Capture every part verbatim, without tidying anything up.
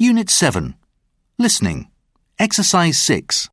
Unit seven. Listening. Exercise six.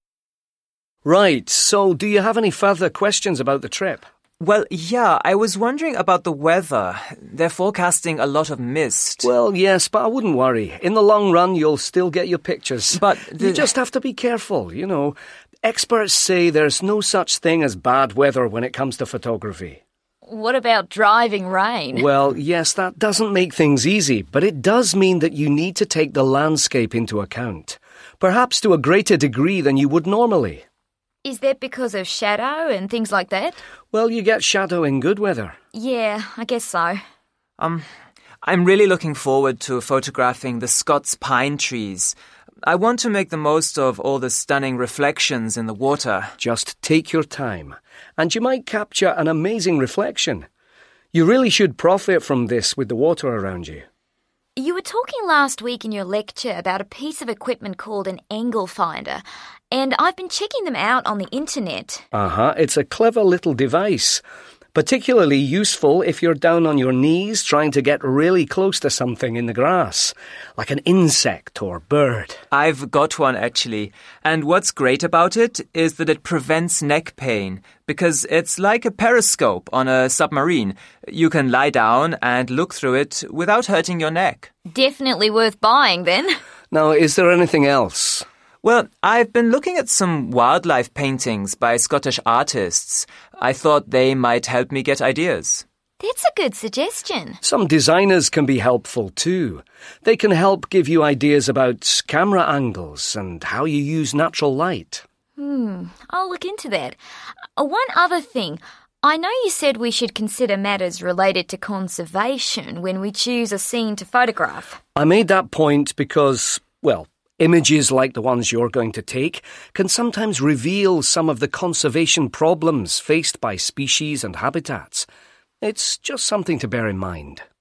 Right, so do you have any further questions about the trip? Well, yeah, I was wondering about the weather. They're forecasting a lot of mist. Well, yes, but I wouldn't worry. In the long run, you'll still get your pictures. But the... you just have to be careful, you know. Experts say there's no such thing as bad weather when it comes to photography. What about driving rain? Well, yes, that doesn't make things easy, but it does mean that you need to take the landscape into account, perhaps to a greater degree than you would normally. Is that because of shadow and things like that? Well, you get shadow in good weather. Yeah, I guess so. Um, I'm really looking forward to photographing the Scots pine trees. I want to make the most of all the stunning reflections in the water. Just take your time, and you might capture an amazing reflection. You really should profit from this with the water around you. You were talking last week in your lecture about a piece of equipment called an angle finder, and I've been checking them out on the internet. Uh-huh, it's a clever little device, particularly useful if you're down on your knees trying to get really close to something in the grass, like an insect or bird. I've got one, actually, and what's great about it is that it prevents neck pain, because it's like a periscope on a submarine. You can lie down and look through it without hurting your neck. Definitely worth buying, then. Now, is there anything else? Well, I've been looking at some wildlife paintings by Scottish artists. I thought they might help me get ideas. That's a good suggestion. Some designers can be helpful too. They can help give you ideas about camera angles and how you use natural light. Hmm, I'll look into that. Uh, one other thing. I know you said we should consider matters related to conservation when we choose a scene to photograph. I made that point because, well, images like the ones you're going to take can sometimes reveal some of the conservation problems faced by species and habitats. It's just something to bear in mind.